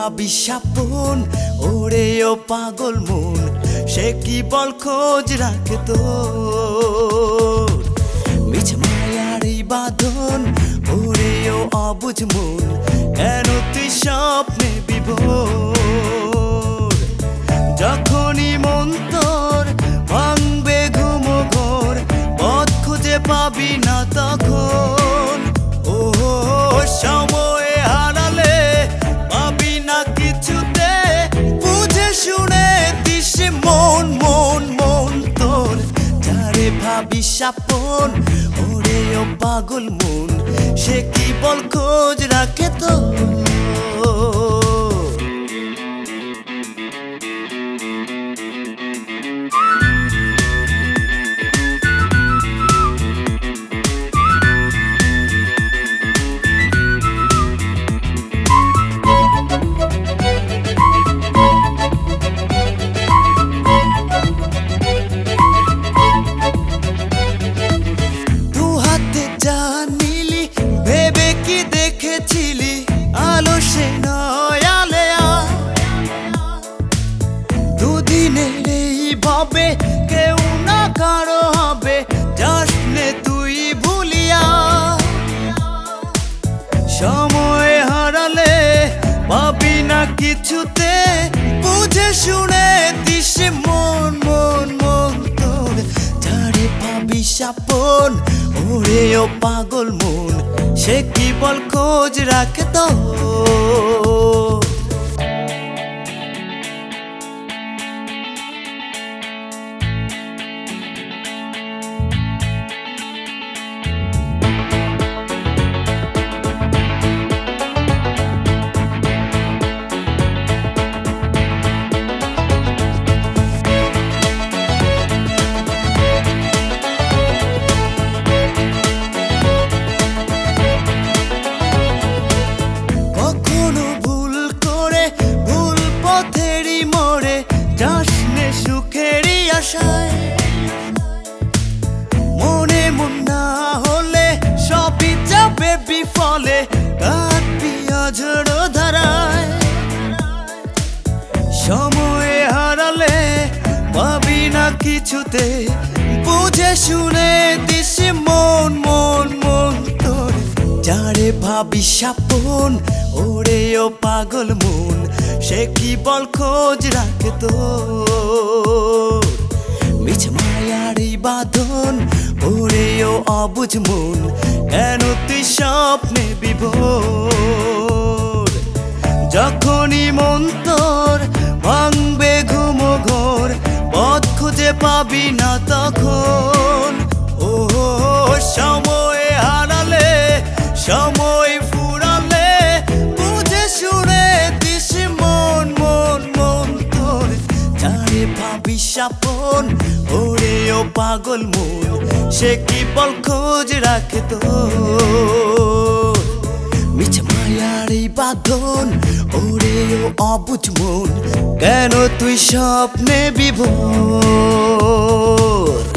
ভাবি সাপন ওরে ও পাগল মন সে কি বল খোঁজ রাখে তোর মিছ মায়ার এই বাঁধন ওরে ও অবুঝ মন কেন তুই স্বপ্নে বিভোর যখনই মন তোর ভাঙবে ঘুম ঘোর পথ খুঁজে পাবি না তখন ও সময় হারালে পাবি না কিছুতে বুঝে শুনে দিস মন মন মন তোর যারে ভাবি সাপন ওরে ও পাগল মন সে কি বল খোঁজ রাখে তোর আলো সে নয়ালে দুদিনের এই ভাবে কেউ না কারো হবে যাসনে তুই ভুলিয়া সময় হারালে পাবি না কিছুতে বুঝে শুনে দিস মন মন মন তোর যারে পাবি সাপন ওরে ও পাগল মন সে কি বল খোঁজ রাখে তো সুখেরই আশায় মনে মন না হলে সবই যাবে বিফলে কাটবি অঝোর ধারায় সময় হারালে পাবি না কিছুতে বুঝে শুনে দিস মন মন মন তোর যারে ভাবি সাপন ওরে ও পাগল মন সে কি বল খোঁজ রাখে তোর মিছ মায়ার এই বাঁধন ওরে ও অবুঝ মন কেন তুই স্বপ্নে বিভোর যখনই মন তোর ভাঙবে ঘুম ঘোর পথ খুঁজে পাবি না তখন ও সময় হারালে সময় ফুরালে বুঝে শুনে দিস মন মন মন তোর যারে ভাবি সাপন ওরে ও পাগল মন সে কি বল খোঁজ রাখে তোর মিছ মায়ার এই বাঁধন ওরে ও অবুঝ মন কেন তুই স্বপ্নে বিভোর।